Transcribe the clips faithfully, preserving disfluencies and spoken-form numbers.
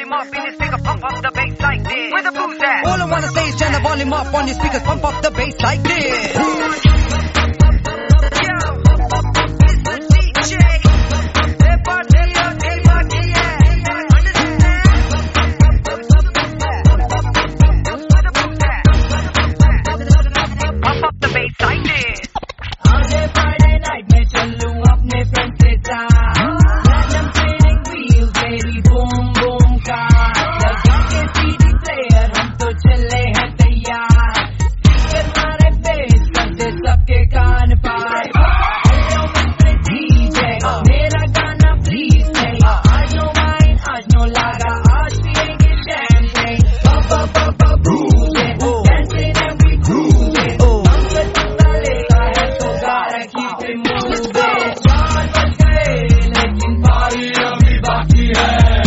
volume up in the speaker, pump up the bass like this. Where the booze at? All I wanna say is turn the volume up on your speakers, pump up the bass like this. Yo, it's the D J. Hey, party up, hey, party up. Understand? Where the booze at? Pump up the bass like this. आजे Friday night में चलूं अपने friends के साथ, random training wheel तेरी boom boom का, लगा के C D player हम तो चले हैं तैयार, speaker मारे bass करते सबके कान पार, hello mister D J मेरा गाना please play, आज no wine आज no lager आज पिएंगे champagne, up up up up cruising, dancing and we cruising, हमसे चंदा लेगा है तो gotta keep it moving, चार बज गए लेकिन पारी अभी बाकी है,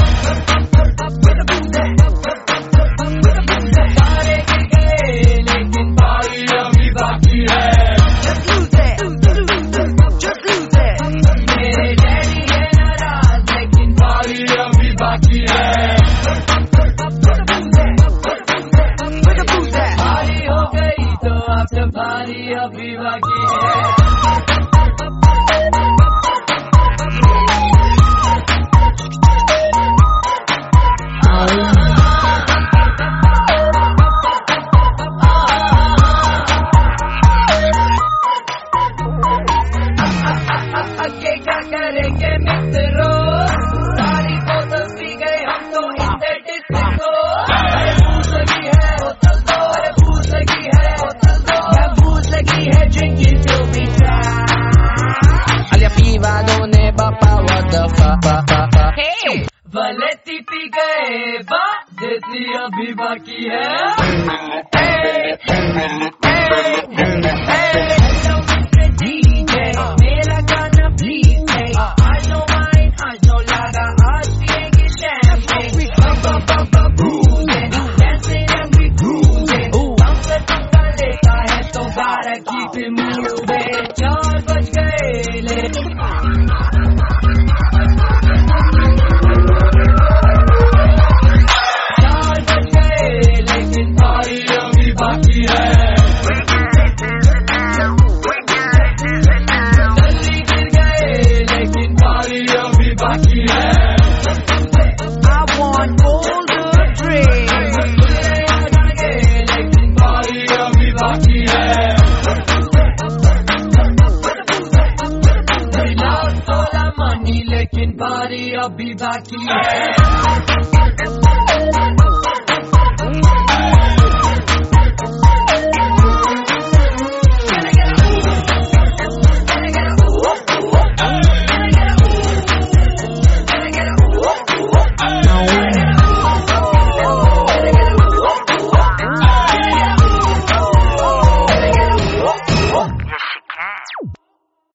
सारे गिर गए लेकिन पारी अभी बाकी है, Just lose it. Just lose it. मेरे डैडी है नाराज लेकिन पारी अभी बाकी है, Where the booze at? पारी हो गई तो अब तो पारी अभी बाकी है. आगे क्या करेंगे मित्रों, सारी बोतल पी गए हम तो इसे डिस्को, अरे भूख लगी है बोतल दो, अरे भूख लगी है बोतल दो, मैं भूख लगी है drinking till we die. Alia piva non è papà, what the fuck, fuck, fuck, fuck. Hey, वलेती पी गए बा देती अभी बाकी है. Hey, hey, hey, hello mister D J मेरा गाना please play, आज no wine आज no lager आज पिएंगे champagne, up up up up cruising, dancing and we cruising, हमसे चंदा लेता है तो gotta keep it moving, चार बज गए लेकिन चार बज गए लेकिन पारी अभी बाकी है, जल्दी गिर गए लेकिन पारी अभी बाकी है, I want all the drinks. खुले आ जाएंगे लेकिन पारी अभी बाकी है, सोलह मनी लेकिन पारी अभी बाकी है.